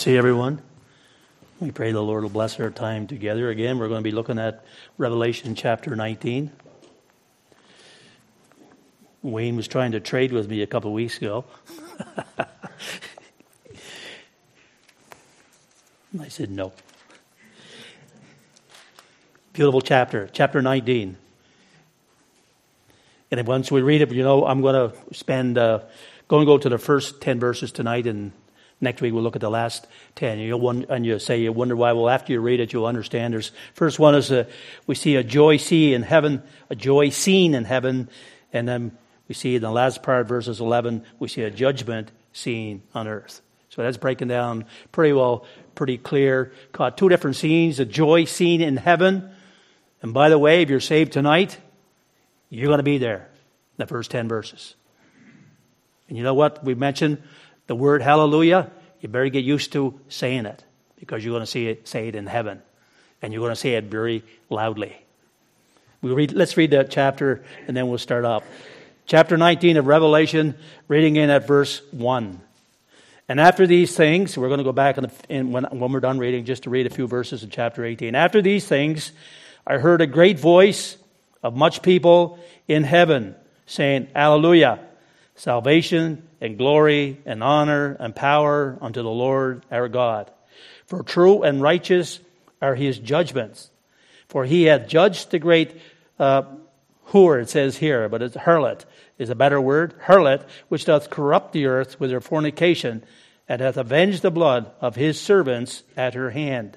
See everyone. We pray the Lord will bless our time together. Again, we're going to be looking at Revelation chapter 19. Wayne was trying to trade with me a couple of weeks ago. I said no. Beautiful chapter 19. And once we read it, I'm going to go to the first 10 verses tonight, and next week we'll look at the last 10. You wonder why. Well, after you read it, you'll understand. First one is we see a joy scene in heaven, and then we see in the last part, verses 11, we see a judgment scene on earth. So that's breaking down pretty clear. Caught two different scenes: a joy scene in heaven, and by the way, if you're saved tonight, you're going to be there. The first 10 verses. And you know what? We mentioned the word hallelujah. You better get used to saying it, because you're going to say it in heaven, and you're going to say it very loudly. Let's read that chapter, and then we'll start up. Chapter 19 of Revelation, reading in at verse 1. And after these things, we're going to go back when we're done reading, just to read a few verses in chapter 18. After these things, I heard a great voice of much people in heaven saying, Hallelujah! Salvation and glory and honor and power unto the Lord our God. For true and righteous are his judgments. For he hath judged the great whore, it says here, but it's harlot is a better word. Harlot, which doth corrupt the earth with her fornication, and hath avenged the blood of his servants at her hand.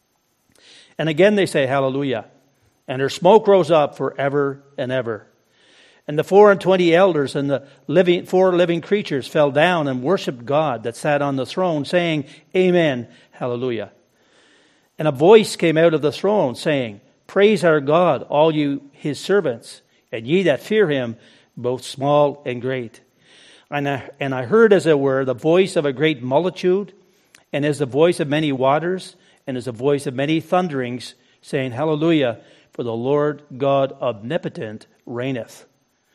And again they say, Hallelujah. And her smoke rose up forever and ever. And the 24 elders and the 4 living creatures fell down and worshipped God that sat on the throne, saying, Amen, Hallelujah. And a voice came out of the throne, saying, Praise our God, all you his servants, and ye that fear him, both small and great. And I heard, as it were, the voice of a great multitude, and as the voice of many waters, and as the voice of many thunderings, saying, Hallelujah, for the Lord God omnipotent reigneth.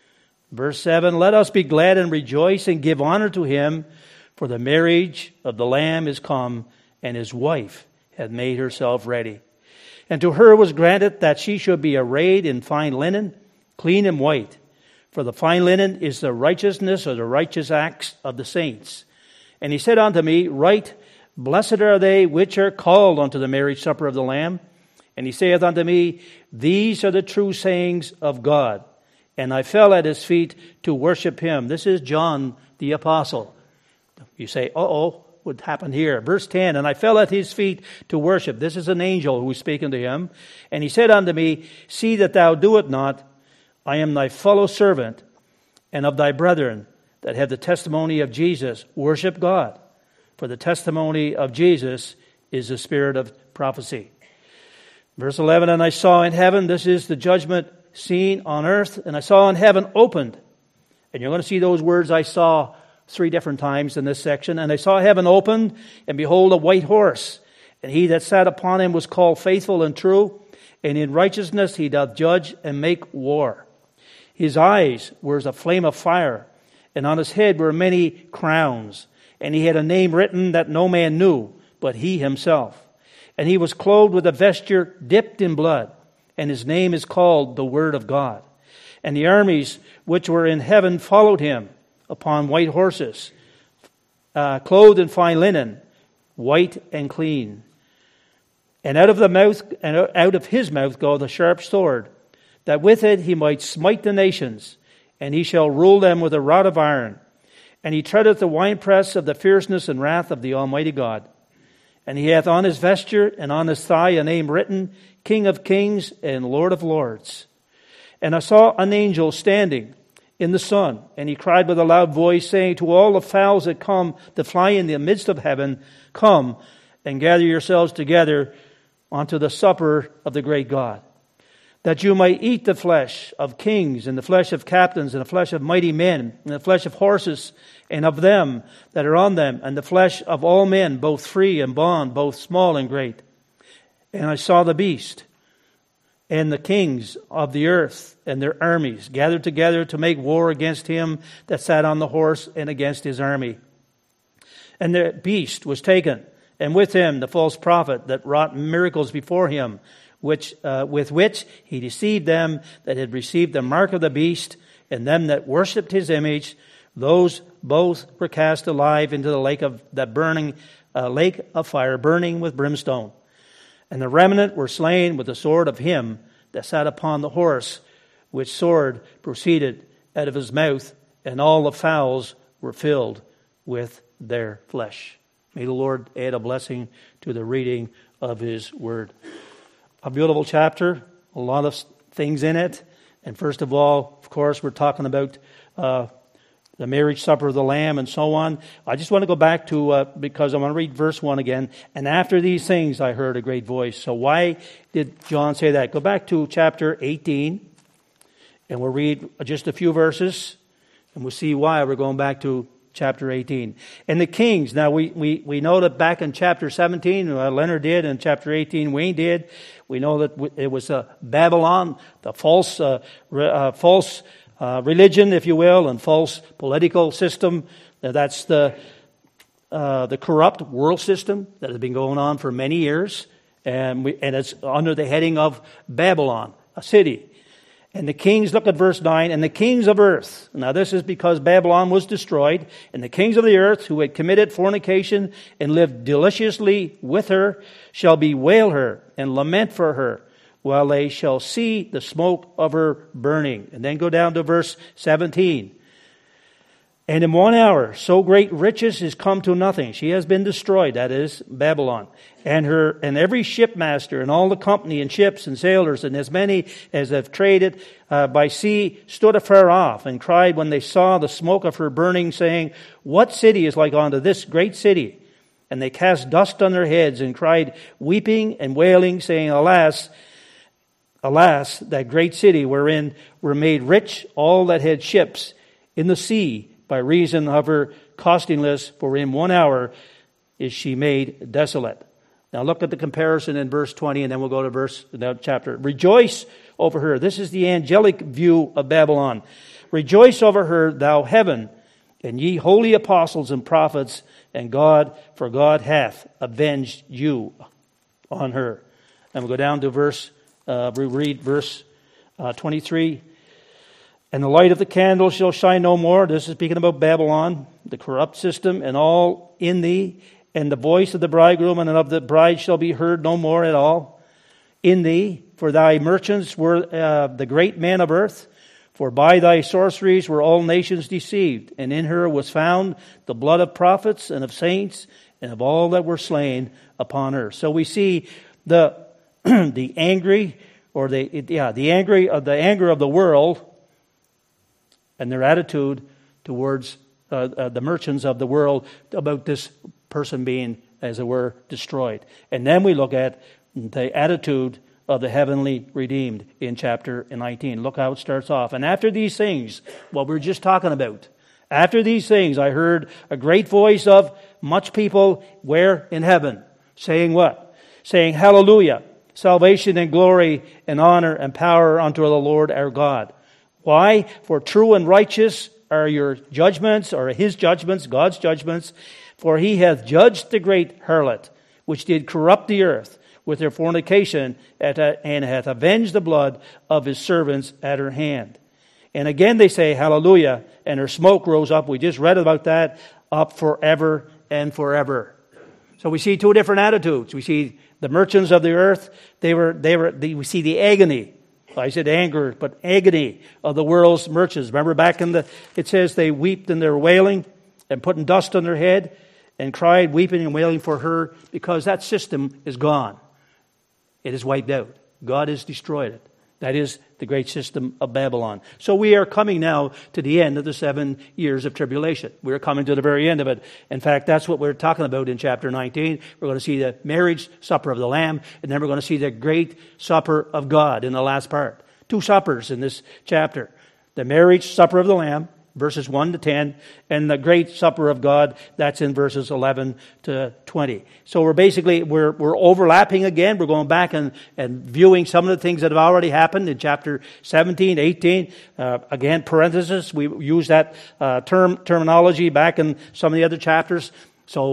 Verse 7, Let us be glad and rejoice and give honor to him, for the marriage of the Lamb is come, and his wife hath made herself ready. And to her was granted that she should be arrayed in fine linen, clean and white. For the fine linen is the righteousness or the righteous acts of the saints. And he said unto me, Right, blessed are they which are called unto the marriage supper of the Lamb. And he saith unto me, These are the true sayings of God. And I fell at his feet to worship him. This is John the Apostle. You say, what happened here? Verse 10, And I fell at his feet to worship. This is an angel who is speaking to him. And he said unto me, See that thou do it not. I am thy fellow servant and of thy brethren that have the testimony of Jesus. Worship God. For the testimony of Jesus is the spirit of prophecy. Verse 11, And I saw in heaven, this is the judgment scene on earth, and I saw in heaven opened. And you're going to see those words I saw 3 different times in this section. And I saw heaven opened, and behold, a white horse. And he that sat upon him was called Faithful and True, and in righteousness he doth judge and make war. His eyes were as a flame of fire, and on his head were many crowns. And he had a name written that no man knew, but he himself. And he was clothed with a vesture dipped in blood. And his name is called the Word of God. And the armies which were in heaven followed him upon white horses, clothed in fine linen, white and clean. And out of his mouth goeth a sharp sword, that with it he might smite the nations, and he shall rule them with a rod of iron. And he treadeth the winepress of the fierceness and wrath of the Almighty God. And he hath on his vesture and on his thigh a name written, King of Kings and Lord of Lords. And I saw an angel standing in the sun, and he cried with a loud voice, saying to all the fowls that fly in the midst of heaven, Come and gather yourselves together unto the supper of the great God, that you might eat the flesh of kings, and the flesh of captains, and the flesh of mighty men, and the flesh of horses, and of them that are on them, and the flesh of all men, both free and bond, both small and great. And I saw the beast, and the kings of the earth, and their armies, gathered together to make war against him that sat on the horse, and against his army. And the beast was taken, and with him the false prophet that wrought miracles before him, with which he deceived them that had received the mark of the beast, and them that worshipped his image. Those both were cast alive into the lake of fire, burning with brimstone. And the remnant were slain with the sword of him that sat upon the horse, which sword proceeded out of his mouth, and all the fowls were filled with their flesh. May the Lord add a blessing to the reading of his word. A beautiful chapter, a lot of things in it. And first of all, of course, we're talking about the marriage supper of the Lamb and so on. I just want to go back to, because I want to read verse 1 again. And after these things I heard a great voice. So why did John say that? Go back to chapter 18, and we'll read just a few verses, and we'll see why we're going back to chapter 18. And the kings, now we know that back in chapter 17, Leonard did, and chapter 18, Wayne did. We know that it was Babylon, the false religion, if you will, and false political system. That's the corrupt world system that has been going on for many years, and it's under the heading of Babylon, a city. And the kings, look at verse 9, and the kings of earth. Now this is because Babylon was destroyed. And the kings of the earth who had committed fornication and lived deliciously with her shall bewail her and lament for her, while they shall see the smoke of her burning. And then go down to verse 17. And in 1 hour, so great riches is come to nothing. She has been destroyed, that is, Babylon. And every shipmaster and all the company and ships and sailors and as many as have traded by sea stood afar off and cried when they saw the smoke of her burning, saying, what city is like unto this great city? And they cast dust on their heads and cried, weeping and wailing, saying, Alas, alas, that great city wherein were made rich all that had ships in the sea, by reason of her costingless, for in 1 hour is she made desolate. Now look at the comparison in verse 20, and then we'll go to that chapter. Rejoice over her. This is the angelic view of Babylon. Rejoice over her, thou heaven, and ye holy apostles and prophets, and God, for God hath avenged you on her. And we'll go down to we read verse 23. And the light of the candle shall shine no more. This is speaking about Babylon, the corrupt system, and all in thee. And the voice of the bridegroom and of the bride shall be heard no more at all in thee. For thy merchants were the great men of earth. For by thy sorceries were all nations deceived. And in her was found the blood of prophets and of saints and of all that were slain upon her. So we see the anger of the world, and their attitude towards the merchants of the world about this person being, as it were, destroyed. And then we look at the attitude of the heavenly redeemed in chapter 19. Look how it starts off. And after these things, what we were just talking about, after these things I heard a great voice of much people, where? In heaven, saying what? Saying, Hallelujah, salvation and glory and honor and power unto the Lord our God. Why? For true and righteous are your judgments, or his judgments, God's judgments. For he hath judged the great harlot, which did corrupt the earth with her fornication, and hath avenged the blood of his servants at her hand. And again they say, Hallelujah, and her smoke rose up. We just read about that, up forever and forever. So we see two different attitudes. We see the merchants of the earth. We see the agony. I said anger, but agony of the world's merchants. Remember back it says they wept and they're wailing and putting dust on their head and cried, weeping and wailing for her, because that system is gone. It is wiped out. God has destroyed it. That is the great system of Babylon. So we are coming now to the end of the 7 years of tribulation. We're coming to the very end of it. In fact, that's what we're talking about in chapter 19. We're going to see the marriage supper of the Lamb, and then we're going to see the great supper of God in the last part. 2 suppers in this chapter. The marriage supper of the Lamb, verses 1 to 10, and the great supper of God, that's in verses 11 to 20. So we're overlapping again. We're going back and viewing some of the things that have already happened in chapter 17, 18. Again, parenthesis, we use that terminology back in some of the other chapters. So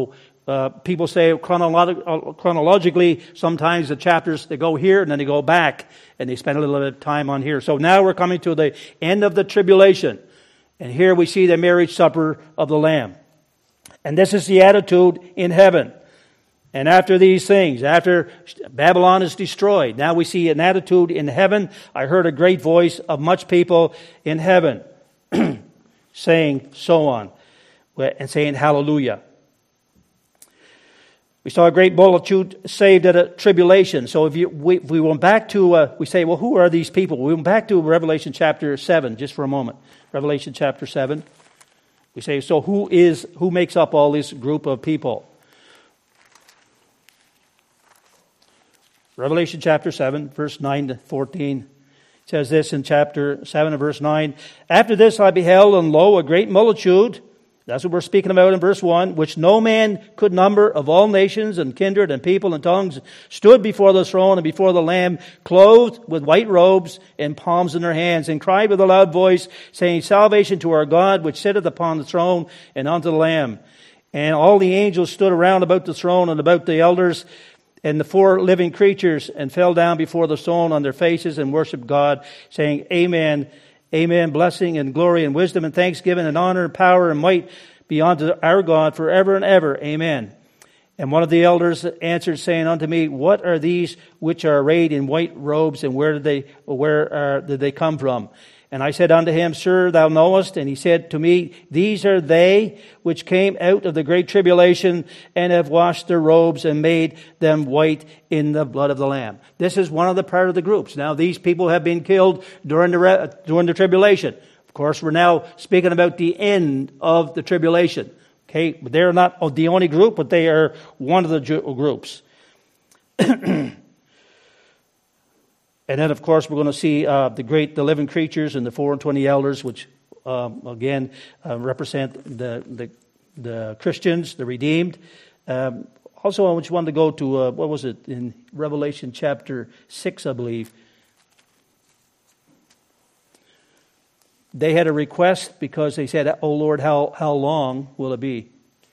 People say chronologically, sometimes the chapters, they go here and then they go back and they spend a little bit of time on here. So now we're coming to the end of the tribulation. And here we see the marriage supper of the Lamb. And this is the attitude in heaven. And after these things, after Babylon is destroyed, now we see an attitude in heaven. I heard a great voice of much people in heaven saying so on and saying hallelujah. We saw a great multitude saved at a tribulation. So if we went back to, we say, well, who are these people? We went back to Revelation chapter 7, just for a moment. Revelation chapter 7. We say, so who makes up all this group of people? Revelation chapter 7, verse 9 to 14. It says this in chapter 7 and verse 9. After this I beheld, and lo, a great multitude, that's what we're speaking about in verse 1, which no man could number, of all nations and kindred and people and tongues, stood before the throne and before the Lamb, clothed with white robes and palms in their hands, and cried with a loud voice, saying, Salvation to our God, which sitteth upon the throne, and unto the Lamb. And all the angels stood around about the throne and about the elders and the four living creatures, and fell down before the throne on their faces and worshipped God, saying, Amen. Amen. Blessing and glory and wisdom and thanksgiving and honor and power and might be unto our God forever and ever. Amen. And one of the elders answered, saying unto me, What are these which are arrayed in white robes, and where did they come from? And I said unto him, Sir, thou knowest. And he said to me, These are they which came out of the great tribulation, and have washed their robes and made them white in the blood of the Lamb. This is one of the part of the groups. Now, these people have been killed during the tribulation. Of course, we're now speaking about the end of the tribulation. Okay, they're not the only group, but they are one of the groups. And then, of course, we're going to see the living creatures and the 24 elders, which again represent the Christians, the redeemed. Also, I just wanted to go to what was it in Revelation chapter 6, I believe. They had a request because they said, "Oh Lord, how long will it be?"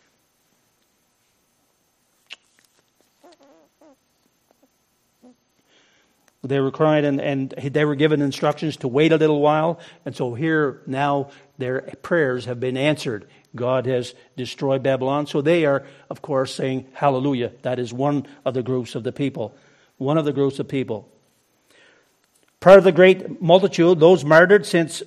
They were crying, and they were given instructions to wait a little while. And so here now their prayers have been answered. God has destroyed Babylon. So they are, of course, saying hallelujah. That is one of the groups of the people. One of the groups of people. Part of the great multitude, those martyred saints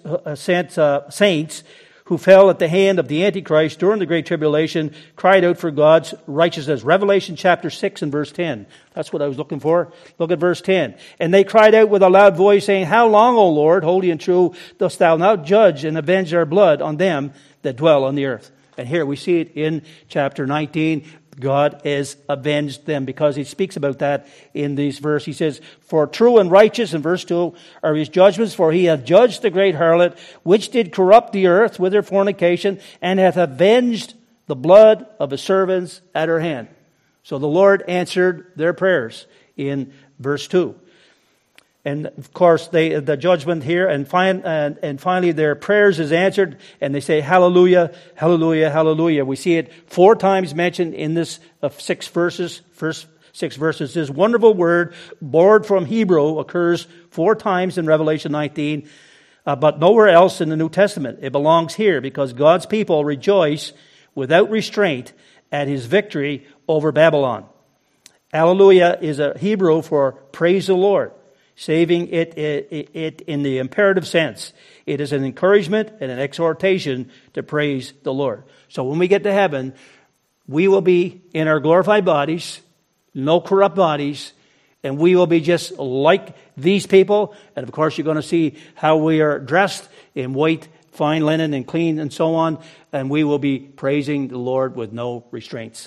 who fell at the hand of the Antichrist during the Great Tribulation, cried out for God's righteousness. Revelation chapter 6 and verse 10. That's what I was looking for. Look at verse 10. And they cried out with a loud voice, saying, How long, O Lord, holy and true, dost thou not judge and avenge our blood on them that dwell on the earth? And here we see it in chapter 19. God has avenged them, because he speaks about that in these verses. He says, For true and righteous, in verse 2, are his judgments, for he hath judged the great harlot, which did corrupt the earth with her fornication, and hath avenged the blood of his servants at her hand. So the Lord answered their prayers in verse 2. And of course, the judgment here, and finally their prayers is answered, and they say, Hallelujah, hallelujah, hallelujah. We see it 4 times mentioned in this 6 verses. First 6 verses. This wonderful word, borrowed from Hebrew, occurs 4 times in Revelation 19, but nowhere else in the New Testament. It belongs here because God's people rejoice without restraint at his victory over Babylon. Hallelujah is a Hebrew for praise the Lord. Saving it in the imperative sense. It is an encouragement and an exhortation to praise the Lord. So when we get to heaven, we will be in our glorified bodies, no corrupt bodies, and we will be just like these people. And of course, you're going to see how we are dressed in white, fine linen, and clean, and so on. And we will be praising the Lord with no restraints.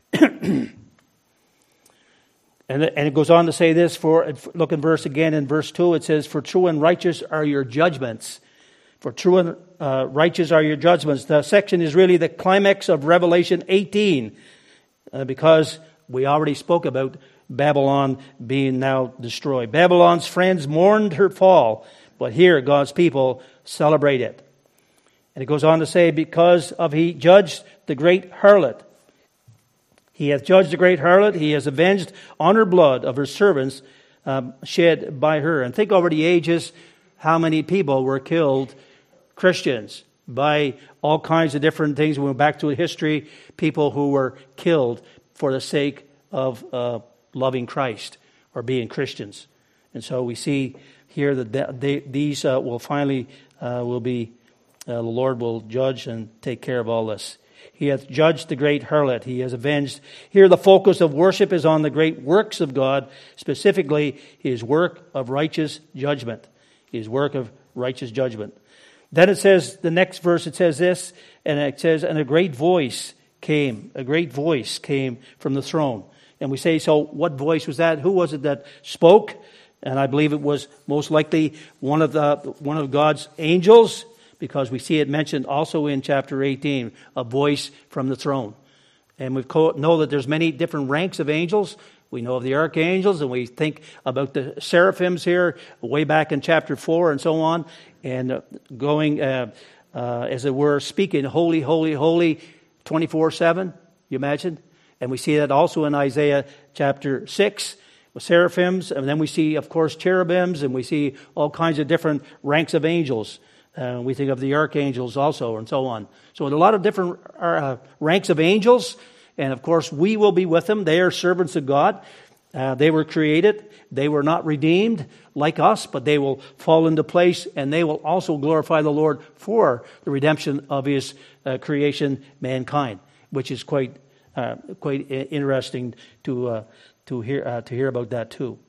And it goes on to say this, look in verse 2, it says, For true and righteous are your judgments. For true and righteous are your judgments. The section is really the climax of Revelation 18, because we already spoke about Babylon being now destroyed. Babylon's friends mourned her fall, but here God's people celebrate it. And it goes on to say, because he judged the great harlot. He hath judged the great harlot. He has avenged on her blood of her servants shed by her. And think over the ages, how many people were killed, Christians, by all kinds of different things. We went back to history, people who were killed for the sake of loving Christ or being Christians. And so we see here that these will finally the Lord will judge and take care of all this. He hath judged the great harlot. He has avenged. Here the focus of worship is on the great works of God, specifically His work of righteous judgment. His work of righteous judgment. Then it says, the next verse, it says this, and it says, and a great voice came from the throne. And we say, so what voice was that? Who was it that spoke? And I believe it was most likely one of God's angels, because we see it mentioned also in chapter 18, a voice from the throne. And we know that there's many different ranks of angels. We know of the archangels, and we think about the seraphims here, way back in chapter 4 and so on, and going, as it were, speaking, holy, holy, holy, 24/7, you imagine? And we see that also in Isaiah chapter 6, with seraphims, and then we see, of course, cherubims, and we see all kinds of different ranks of angels. We think of the archangels also, and so on. So a lot of different ranks of angels, and of course we will be with them. They are servants of God. They were created. They were not redeemed like us, but they will fall into place, and they will also glorify the Lord for the redemption of His creation, mankind, which is quite interesting to hear about that too.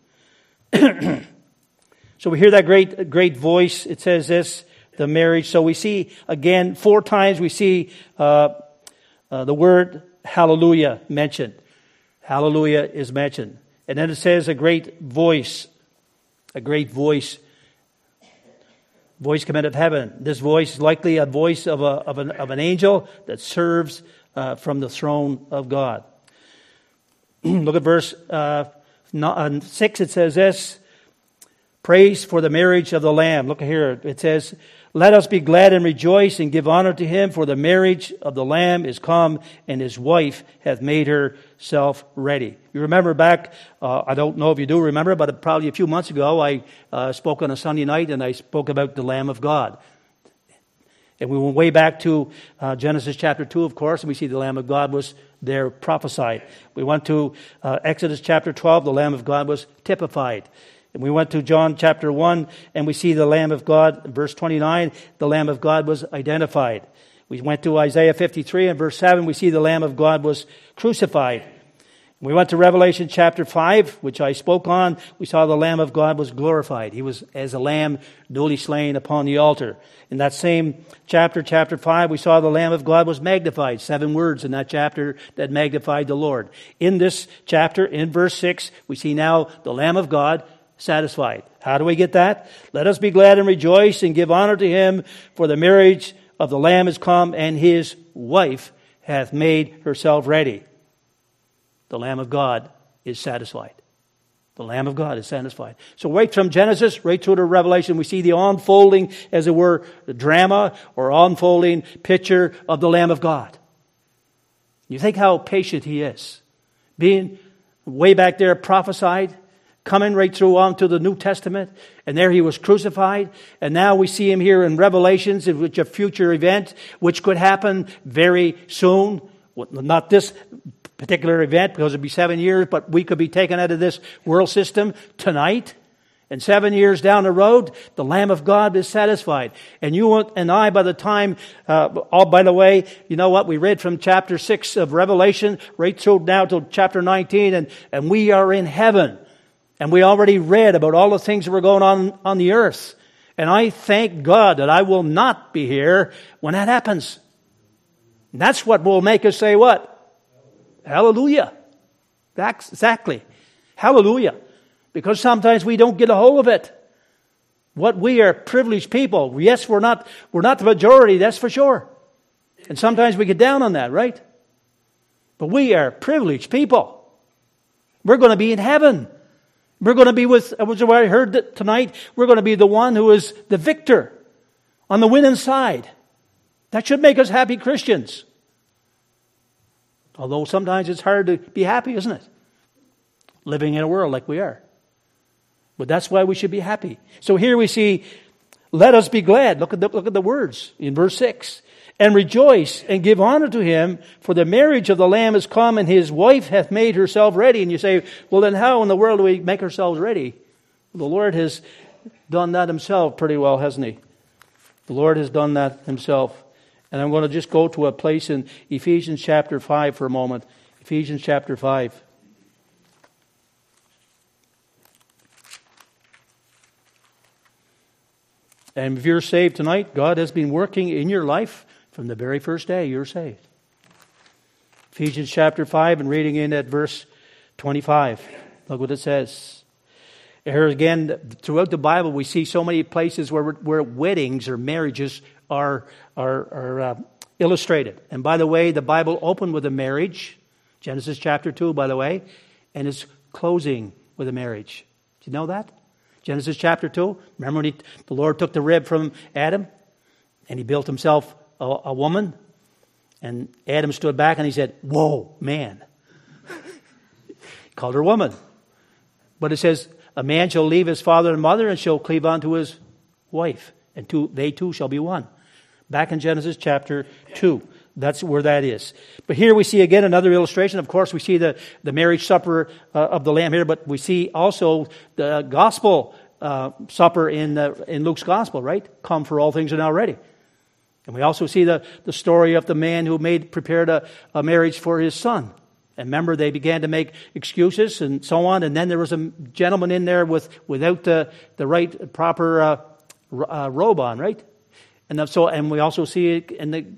So we hear that great voice. It says this, the marriage. So we see again 4 times we see the word hallelujah mentioned. Hallelujah is mentioned. And then it says a great voice. A great voice. Voice come out of heaven. This voice is likely a voice of an angel that serves from the throne of God. Look at verse 6. It says this. Praise for the marriage of the Lamb. Look here. It says, let us be glad and rejoice and give honor to Him, for the marriage of the Lamb is come, and His wife hath made herself ready. You remember back, I don't know if you do remember, but probably a few months ago, I spoke on a Sunday night, and I spoke about the Lamb of God. And we went way back to Genesis chapter 2, of course, and we see the Lamb of God was there prophesied. We went to Exodus chapter 12, the Lamb of God was typified. And we went to John chapter 1, and we see the Lamb of God, verse 29, the Lamb of God was identified. We went to Isaiah 53, and verse 7, we see the Lamb of God was crucified. We went to Revelation chapter 5, which I spoke on. We saw the Lamb of God was glorified. He was as a lamb duly slain upon the altar. In that same chapter 5, we saw the Lamb of God was magnified. 7 words in that chapter that magnified the Lord. In this chapter, in verse 6, we see now the Lamb of God satisfied. How do we get that? Let us be glad and rejoice and give honor to Him, for the marriage of the Lamb is come, and His wife hath made herself ready. The Lamb of God is satisfied. The Lamb of God is satisfied. So right from Genesis, right through to Revelation, we see the unfolding, as it were, the drama or unfolding picture of the Lamb of God. You think how patient He is. Being way back there prophesied, coming right through on to the New Testament, and there He was crucified, and now we see Him here in Revelations, in which a future event, which could happen very soon. Not this particular event, because it'd be 7 years, but we could be taken out of this world system tonight. And 7 years down the road, the Lamb of God is satisfied. And you and I, by the time, by the way, you know what? We read from chapter 6 of Revelation right through now to chapter 19, and we are in heaven. And we already read about all the things that were going on the earth. And I thank God that I will not be here when that happens. And that's what will make us say what? Hallelujah. Exactly. Hallelujah. Because sometimes we don't get a hold of it. What we are privileged people. Yes, we're not the majority, that's for sure. And sometimes we get down on that, right? But we are privileged people. We're going to be in heaven. We're going to be with, what I heard tonight, we're going to be the one who is the victor on the winning side. That should make us happy Christians. Although sometimes it's hard to be happy, isn't it? Living in a world like we are. But that's why we should be happy. So here we see, let us be glad. Look at the words in verse 6. And rejoice and give honor to him, for the marriage of the Lamb is come, and his wife hath made herself ready. And you say, well, then how in the world do we make ourselves ready? The Lord has done that himself pretty well, hasn't he? The Lord has done that himself. And I'm going to just go to a place in Ephesians chapter 5 for a moment. Ephesians chapter 5. And if you're saved tonight, God has been working in your life from the very first day you're saved. Ephesians chapter 5 and reading in at verse 25. Look what it says. Here again, throughout the Bible, we see so many places where weddings or marriages are illustrated. And by the way, the Bible opened with a marriage, Genesis chapter 2, by the way, and it's closing with a marriage. Do you know that? Genesis chapter 2. Remember when the Lord took the rib from Adam and he built himself a woman? And Adam stood back and he said, whoa, man. He called her woman. But it says, a man shall leave his father and mother and shall cleave unto his wife. And they two shall be one. Back in Genesis chapter 2. That's where that is. But here we see again another illustration. Of course, we see the marriage supper of the Lamb here, but we see also the gospel supper in Luke's gospel, right? Come, for all things are now ready. And we also see the story of the man who prepared a marriage for his son. And remember, they began to make excuses and so on. And then there was a gentleman in there without the right proper robe on, right? And we also see it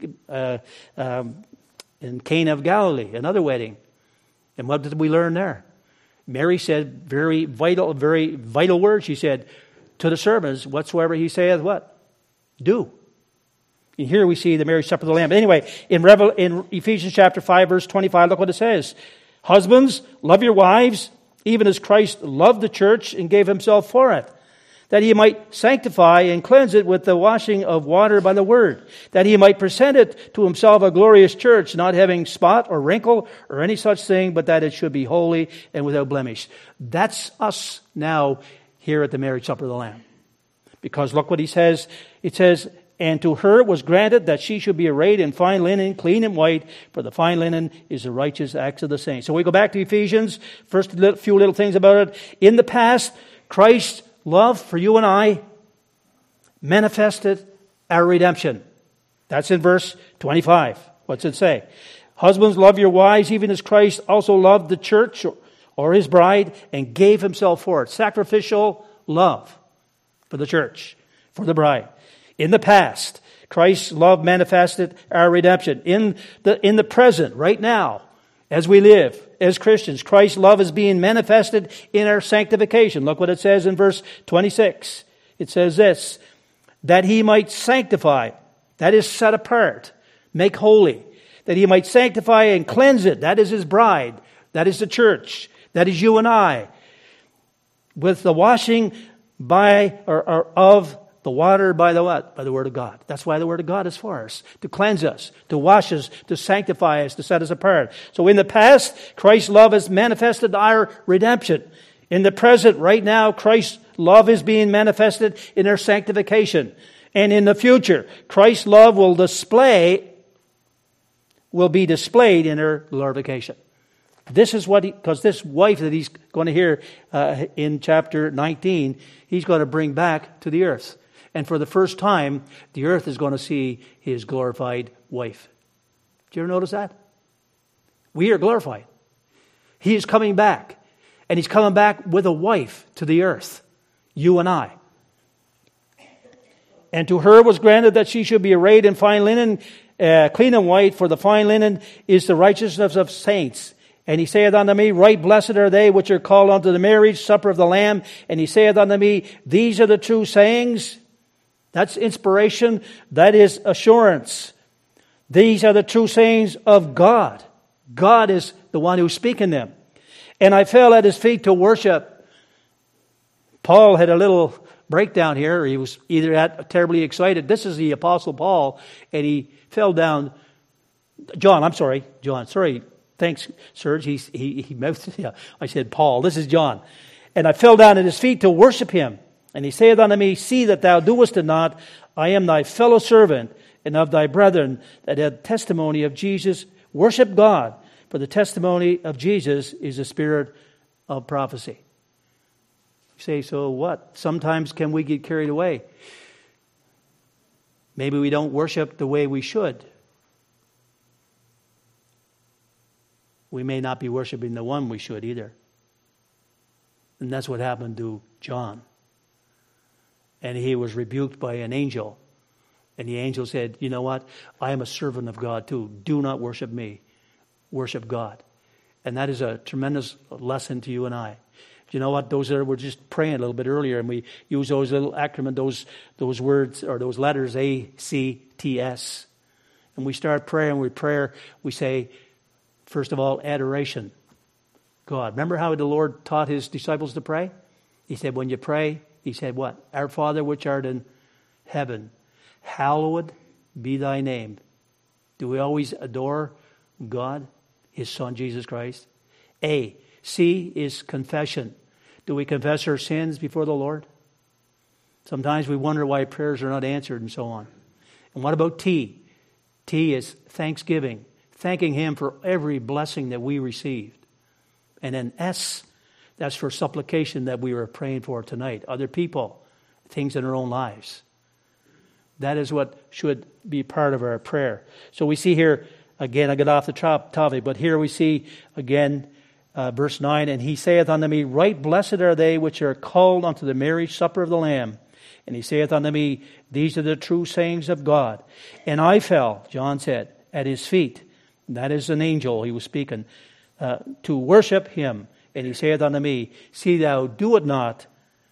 in Cana of Galilee, another wedding. And what did we learn there? Mary said very vital words. She said, to the servants, whatsoever he saith, what? Do. And here we see the marriage supper of the Lamb. But anyway, in Ephesians chapter 5, verse 25, look what it says. Husbands, love your wives, even as Christ loved the church and gave himself for it, that he might sanctify and cleanse it with the washing of water by the word, that he might present it to himself a glorious church, not having spot or wrinkle or any such thing, but that it should be holy and without blemish. That's us now here at the marriage supper of the Lamb. Because look what he says. It says, and to her it was granted that she should be arrayed in fine linen, clean and white, for the fine linen is the righteous acts of the saints. So we go back to Ephesians, first few little things about it. In the past, Christ's love for you and I manifested our redemption. That's in verse 25. What's it say? Husbands, love your wives, even as Christ also loved the church or his bride and gave himself for it. Sacrificial love for the church, for the bride. In the past, Christ's love manifested our redemption. In the present, right now, as we live as Christians, Christ's love is being manifested in our sanctification. Look what it says in verse 26. It says this, that he might sanctify, that is set apart, make holy, that he might sanctify and cleanse it, that is his bride, that is the church, that is you and I, with the washing of the water by the what? By the Word of God. That's why the Word of God is for us. To cleanse us, to wash us, to sanctify us, to set us apart. So in the past, Christ's love has manifested our redemption. In the present, right now, Christ's love is being manifested in our sanctification. And in the future, Christ's love will be displayed in our glorification. This is because this wife that he's going to hear in chapter 19, he's going to bring back to the earth. And for the first time, the earth is going to see his glorified wife. Did you ever notice that? We are glorified. He is coming back. And he's coming back with a wife to the earth. You and I. And to her was granted that she should be arrayed in fine linen, clean and white, for the fine linen is the righteousness of saints. And he saith unto me, right blessed are they which are called unto the marriage supper of the Lamb. And he saith unto me, these are the true sayings. That's inspiration. That is assurance. These are the true sayings of God. God is the one who's speaking them. And I fell at his feet to worship. Paul had a little breakdown here. He was either terribly excited. This is the Apostle Paul. And he fell down. John. thanks, Serge. He mouthed, yeah. I said, Paul, this is John. And I fell down at his feet to worship him. And he saith unto me, see that thou doest it not. I am thy fellow servant and of thy brethren that had testimony of Jesus. Worship God, for the testimony of Jesus is the spirit of prophecy. You say, so what? Sometimes can we get carried away? Maybe we don't worship the way we should. We may not be worshiping the one we should either. And that's what happened to John. And he was rebuked by an angel. And the angel said, you know what? I am a servant of God too. Do not worship me. Worship God. And that is a tremendous lesson to you and I. You know what? We're just praying a little bit earlier, and we use those little acronyms, those words or those letters, ACTS. And we start praying. We say, first of all, adoration. God. Remember how the Lord taught his disciples to pray? He said, when you pray, he said what? Our Father which art in heaven, hallowed be thy name. Do we always adore God, his Son, Jesus Christ? A. C is confession. Do we confess our sins before the Lord? Sometimes we wonder why prayers are not answered and so on. And what about T? T is thanksgiving. Thanking him for every blessing that we received. And then S, that's for supplication that we were praying for tonight. Other people, things in our own lives. That is what should be part of our prayer. So we see here, again, I got off the topic, but here we see again, verse 9, and he saith unto me, right blessed are they which are called unto the marriage supper of the Lamb. And he saith unto me, these are the true sayings of God. And I fell, John said, at his feet. That is an angel he was speaking, to worship him. And he saith unto me, see thou do it not.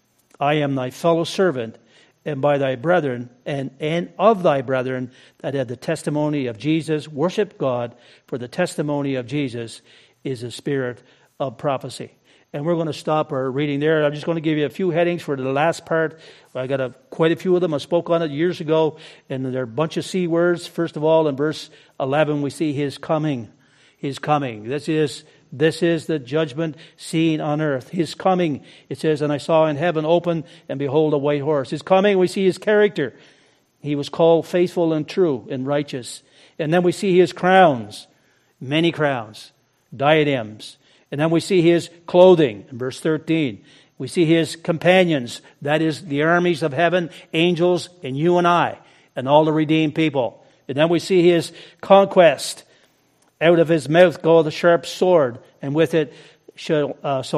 I am thy fellow servant, and by thy brethren, and of thy brethren that had the testimony of Jesus. Worship God, for the testimony of Jesus is a spirit of prophecy. And we're going to stop our reading there. I'm just going to give you a few headings for the last part. I got quite a few of them. I spoke on it years ago, and there are a bunch of C words. First of all, in verse 11, we see his coming. His coming. This is the judgment seen on earth. His coming, it says, and I saw in heaven open, and behold a white horse. His coming, we see his character. He was called faithful and true and righteous. And then we see his crowns, many crowns, diadems. And then we see his clothing in verse 13. We see his companions, that is the armies of heaven, angels, and you and I, and all the redeemed people. And then we see his conquest. Out of his mouth goeth a sharp sword, and with it shall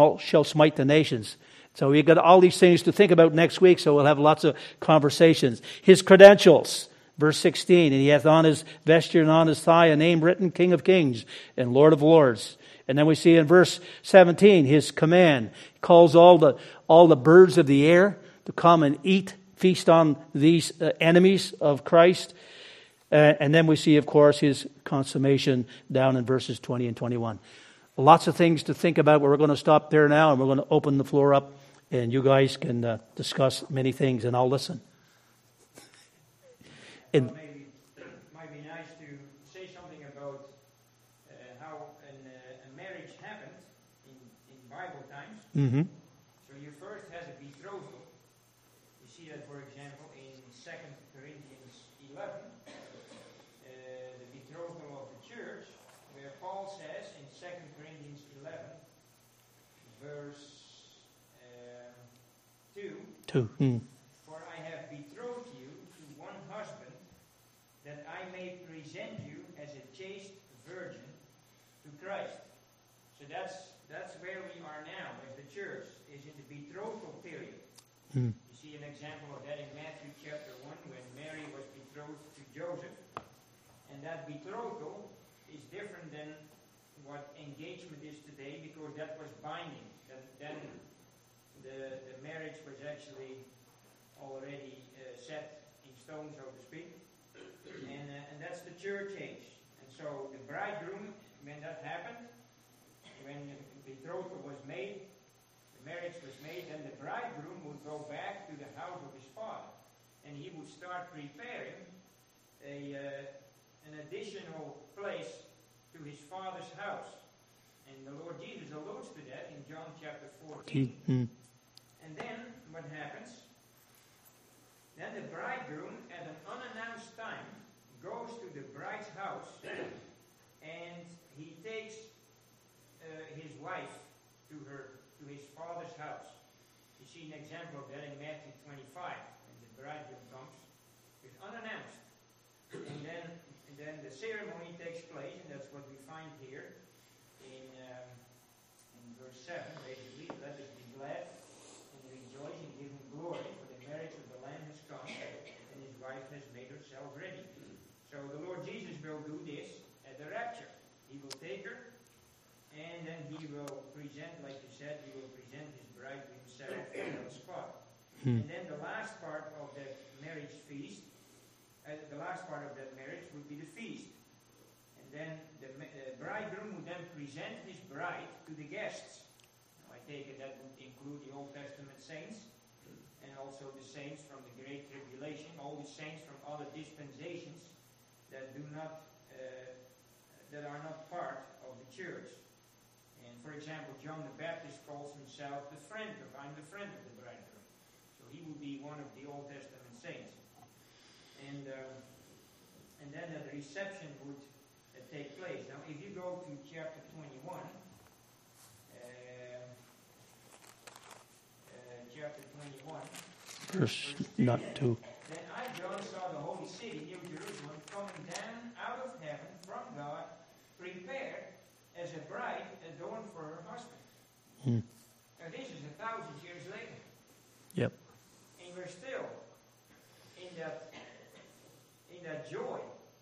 smite the nations. So we've got all these things to think about next week, so we'll have lots of conversations. His credentials, verse 16, and he hath on his vesture and on his thigh a name written, King of Kings and Lord of Lords. And then we see in verse 17 his command. He calls all the birds of the air to come and feast on these enemies of Christ. And then we see, of course, his consummation down in verses 20 and 21. Lots of things to think about. We're going to stop there now, and we're going to open the floor up, and you guys can discuss many things, and I'll listen. Maybe it might be nice to say something about how a marriage happened in Bible times. Mm-hmm. So you first had a betrothal. You see that, for example, in 2 Corinthians 11. The betrothal of the church, where Paul says in 2 Corinthians 11, verse 2, For I have betrothed you to one husband, that I may present you as a chaste virgin to Christ. So that's where we are now as the church, is in the betrothal period. You see an example of that in Matthew chapter 1, when Mary was betrothed to Joseph. And that betrothal is different than what engagement is today, because that was binding. Then the marriage was actually already set in stone, so to speak. And that's the church age. And so the bridegroom, when that happened, when the betrothal was made, the marriage was made, then the bridegroom would go back to the house of his father. And he would start preparing an additional place to his Father's house. And the Lord Jesus alludes to that in John chapter 14. And then what happens? Then the bridegroom, at an unannounced time, goes to the bride's house, and he takes his wife to his father's house. You see an example of that in Matthew 25, when the bridegroom comes. It's unannounced. And then the ceremony takes place, and that's what we find here in verse 7, basically. Let us be glad and rejoice and give him glory, for the marriage of the Lamb has come, and his wife has made herself ready. So the Lord Jesus will do this at the rapture. He will take her, and then he will present, like you said, he will present his bride to himself without spot. And then the last part of that marriage feast, the last part of that marriage would be the feast. And then the bridegroom would then present his bride to the guests. Now, I take it that would include the Old Testament saints, and also the saints from the Great Tribulation, all the saints from other dispensations that that are not part of the church. And for example, John the Baptist calls himself I'm the friend of the bridegroom. So he would be one of the Old Testament saints. And then the reception would take place. Now, if you go to chapter 21, verse not 2. Then I, John, saw the holy city, New Jerusalem, coming down out of heaven from God, prepared as a bride adorned for her husband. Now, this is 1,000 years later. Yep. And we're still in that joy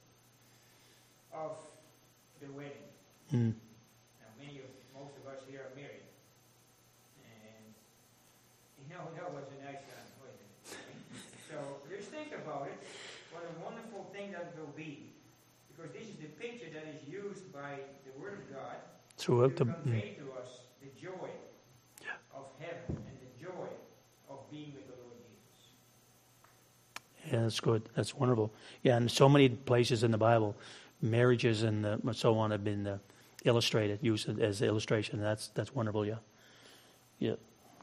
of the wedding. Now, most of us here are married. And, that was a nice time, wasn't it? So, just think about it. What a wonderful thing that will be. Because this is the picture that is used by the Word of God throughout to convey to us the joy of heaven and the joy of being with the Lord Jesus. Yeah, that's good. That's wonderful. Yeah, and so many places in the Bible, marriages and so on have been illustrated, used as illustration. That's wonderful. Yeah, yeah.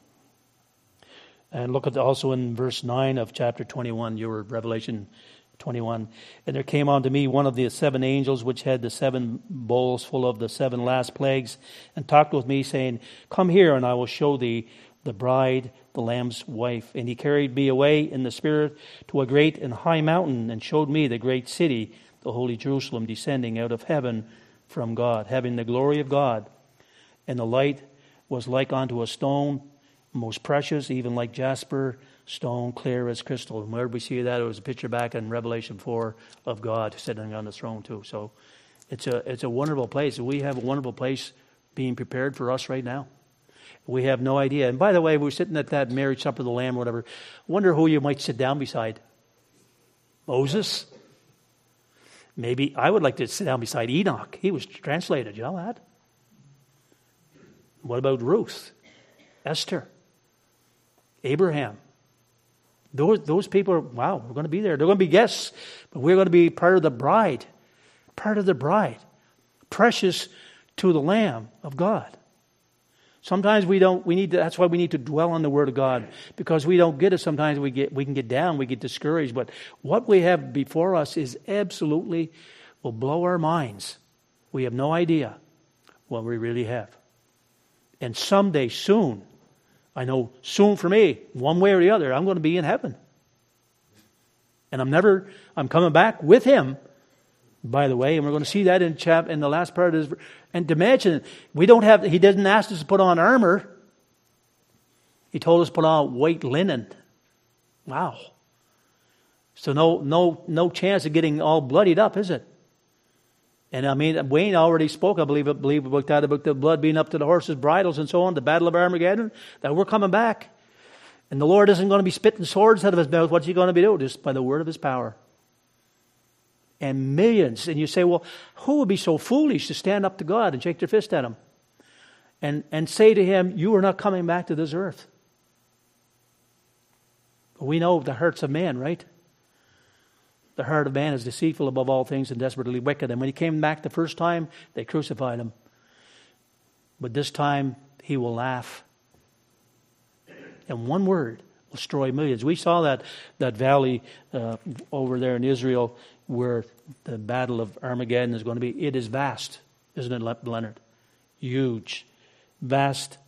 And look at also in verse 9 of chapter 21, your Revelation 21. And there came unto me one of the 7 angels which had the 7 bowls full of the 7 last plagues, and talked with me, saying, Come here, and I will show thee the bride, the Lamb's wife. And he carried me away in the Spirit to a great and high mountain, and showed me the great city, the holy Jerusalem, descending out of heaven from God, having the glory of God. And the light was like unto a stone, most precious, even like jasper, stone clear as crystal. And where we see that, it was a picture back in Revelation 4 of God sitting on the throne too. So it's a wonderful place. We have a wonderful place being prepared for us right now. We have no idea. And by the way, we're sitting at that marriage supper of the Lamb or whatever. Wonder who you might sit down beside. Moses? Maybe I would like to sit down beside Enoch. He was translated, you know that? What about Ruth? Esther? Abraham? Those people are, wow, we're going to be there. They're going to be guests, but we're going to be part of the bride. Part of the bride. Precious to the Lamb of God. Sometimes that's why we need to dwell on the Word of God, because we don't get it. Sometimes we can get down, we get discouraged, but what we have before us is absolutely, will blow our minds. We have no idea what we really have. And someday, soon, I know soon for me, one way or the other, I'm going to be in heaven. And I'm coming back with Him, by the way, and we're going to see that in the last part of this. And imagine, He didn't ask us to put on armor. He told us to put on white linen. Wow. So no chance of getting all bloodied up, is it? And I mean, Wayne already spoke, I believe about that, about the blood being up to the horses' bridles and so on, the Battle of Armageddon, that we're coming back. And the Lord isn't going to be spitting swords out of His mouth. What's He going to be doing? Just by the word of His power. And millions. And you say, well, who would be so foolish to stand up to God and shake their fist at Him? And say to Him, you are not coming back to this earth. We know the hearts of man, right? The heart of man is deceitful above all things and desperately wicked. And when he came back the first time, they crucified him. But this time, he will laugh. And one word will destroy millions. We saw that valley over there in Israel where the battle of Armageddon is going to be. It is vast, isn't it, Leonard? Huge. Vast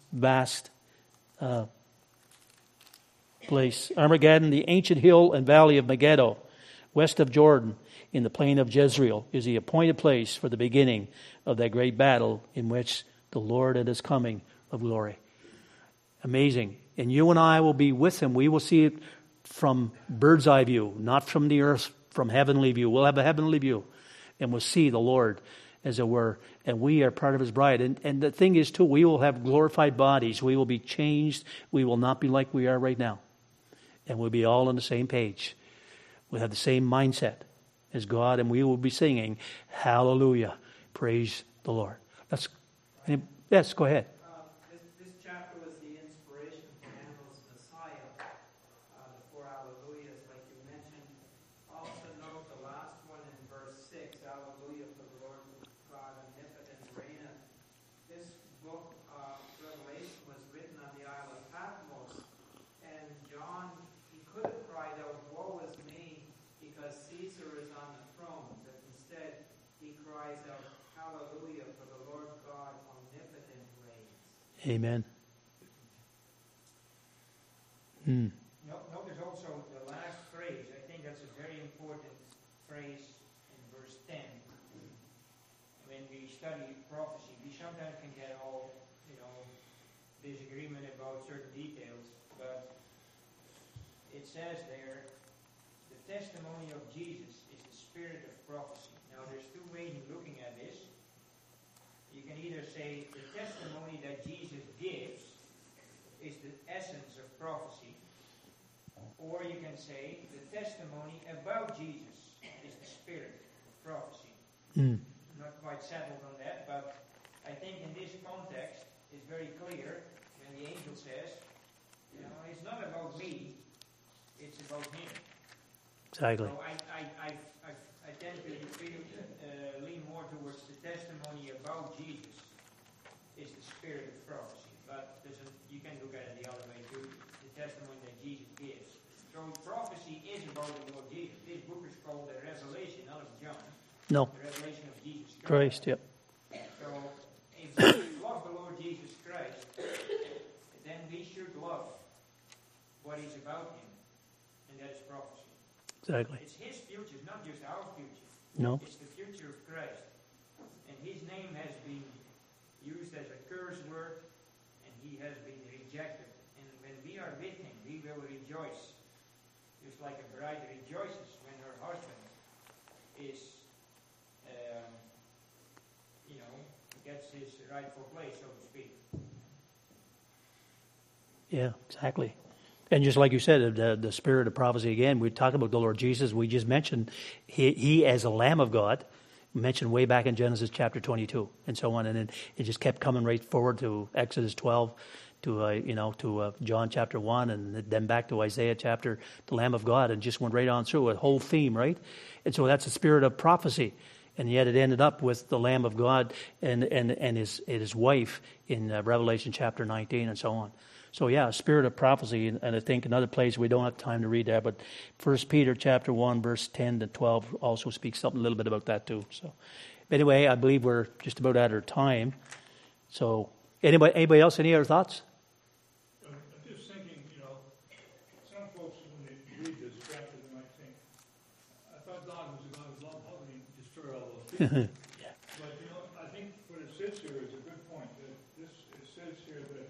place. Armageddon, the ancient hill and valley of Megiddo, west of Jordan, in the plain of Jezreel, is the appointed place for the beginning of that great battle in which the Lord at his coming of glory. Amazing. And you and I will be with him. We will see it from bird's eye view, not from the earth, from heavenly view. We'll have a heavenly view. And we'll see the Lord, as it were. And we are part of his bride. And the thing is, too, we will have glorified bodies. We will be changed. We will not be like we are right now. And we'll be all on the same page. We'll have the same mindset as God. And we will be singing, hallelujah, praise the Lord. Yes, go ahead. This chapter was the inspiration for Handel's Messiah, the four Alleluias, like you mentioned. Also note the last one in verse 6, Alleluia for the Lord God omnipotent reigneth. This book of Revelation was written on the Isle of Patmos, and John, he could have cried out, woe is me, because Caesar is on the throne, but instead he cries out, hallelujah for the Lord God omnipotent reigns. Amen. Notice also the last phrase. I think that's a very important phrase in verse 10. When we study prophecy, we sometimes can get all, disagreement about certain details, but it says there, the testimony of Jesus is the spirit of prophecy. Now, there's two ways of looking at this. You can either say the testimony that Jesus gives is the essence of prophecy, or you can say the testimony about Jesus is the spirit of prophecy. I'm not quite settled on that, but I think in this context it's very clear when the angel says, it's not about me, it's about him. Exactly. So I tend to lean more towards the testimony about Jesus is the spirit of prophecy. But you can look at it the other way too, the testimony that Jesus gives. So prophecy is about the Lord Jesus. This book is called the Revelation, not of John. No. The Revelation of Jesus Christ, Christ. yep. So if we love the Lord Jesus Christ, then we should love what is about him, and that is prophecy. Exactly. It's his future, it's not just our future. No. It's the future of Christ. And his name has been used as a curse word, and he has been rejected. And when we are with him, we will rejoice. Just like a bride rejoices when her husband is, gets his rightful place, so to speak. Yeah, exactly. And just like you said, the spirit of prophecy again, we talk about the Lord Jesus. We just mentioned he as a Lamb of God, mentioned way back in Genesis chapter 22 and so on. And then it just kept coming right forward to Exodus 12, to John chapter 1, and then back to Isaiah chapter, the Lamb of God, and just went right on through a whole theme, right? And so that's the spirit of prophecy. And yet it ended up with the Lamb of God and his wife in Revelation chapter 19 and so on. So yeah, spirit of prophecy, and I think another place, we don't have time to read that, but 1 Peter chapter 1, verse 10 to 12 also speaks something a little bit about that too. So anyway, I believe we're just about at our time. So anybody else, any other thoughts? I'm just thinking, some folks, when they read this chapter, they might think, I thought God was a God of love, how can he destroy all those people? Yeah. But, I think what it says here is a good point. That it says here that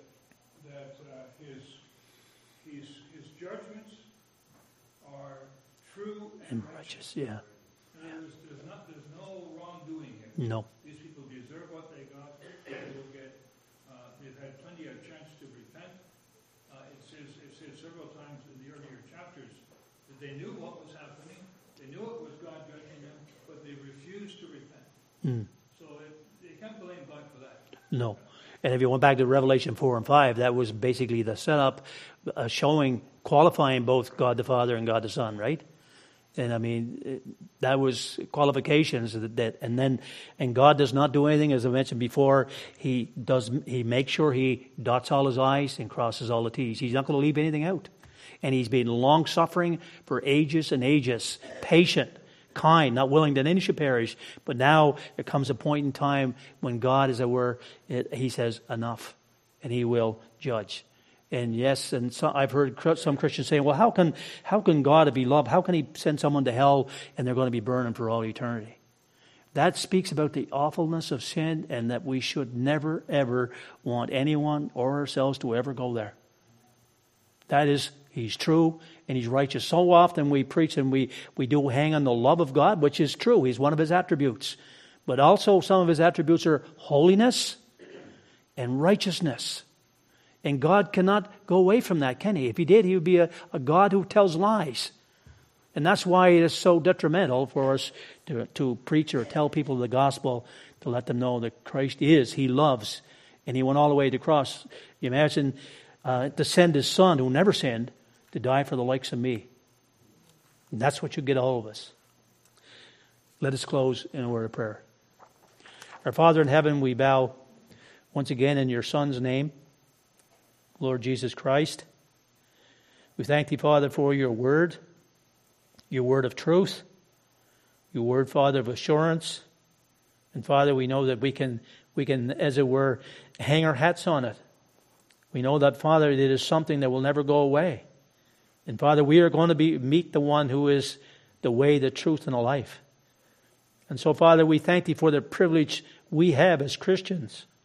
his judgments are true and righteous. Yeah. And there's no wrongdoing here. No. These people deserve what they got. They will get. They've had plenty of chance to repent. It says several times in the earlier chapters that they knew what was happening. They knew it was God judging them, but they refused to repent. So they can't blame God for that. No. And if you went back to Revelation 4 and 5, that was basically the setup, qualifying both God the Father and God the Son, right? And I mean, that was qualifications and God does not do anything, as I mentioned before. He makes sure he dots all his I's and crosses all the T's. He's not going to leave anything out. And he's been long suffering for ages and ages, patient, kind, not willing that any should perish. But now there comes a point in time when God, as it were, he says enough, and he will judge. And yes, and so I've heard some Christians saying, well, how can God, if he loved, how can he send someone to hell and they're going to be burning for all eternity? That speaks about the awfulness of sin, and that we should never, ever want anyone or ourselves to ever go there. That is, he's true and he's righteous. So often we preach and we do hang on the love of God, which is true. He's one of his attributes. But also some of his attributes are holiness and righteousness. And God cannot go away from that, can he? If he did, he would be a God who tells lies. And that's why it is so detrimental for us to preach or tell people the gospel, to let them know that Christ is, he loves, and he went all the way to the cross. You imagine to send his son, who never sinned, to die for the likes of me. And that's what you get a hold of us. Let us close in a word of prayer. Our Father in heaven, we bow once again in your Son's name, Lord Jesus Christ. We thank thee, Father, for your word of truth, your word, Father, of assurance. And Father, we know that we can, as it were, hang our hats on it. We know that, Father, it is something that will never go away. And Father, we are going to meet the one who is the way, the truth, and the life. And so, Father, we thank thee for the privilege we have as Christians